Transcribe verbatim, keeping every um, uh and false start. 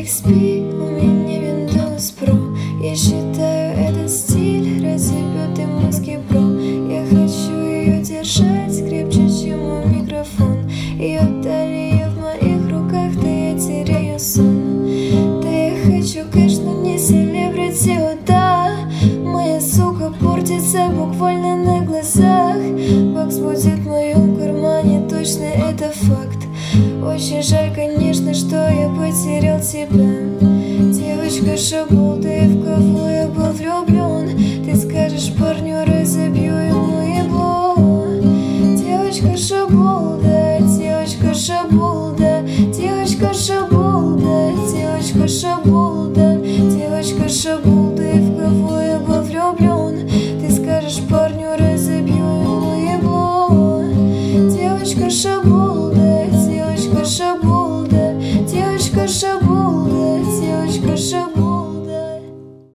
спи, у меня Windows Pro. Я считаю этот стиль разъебет и мозги, бро. Я хочу ее держать крепче, чем мой микрофон. Ее талия в моих руках, да я теряю сон. Да я хочу кэш, но не селебрити, о да. Моя сука портится буквально на глазах. Бакс будет в моем кармане, точно это факт. Очень жаль, конечно, что я потерял тебя. Девочка шаболда, и в кого я был влюблен. Ты скажешь парню, разобью ему ебло. Девочка шаболда, девочка шаболда, девочка шаболда, девочка шаболда, девочка шаболда, и в кого я был влюблен. Ты скажешь парню, разобью ему ебло. Девочка шаболда, девочка шаболда, девочка шаболда, девочка шаболда.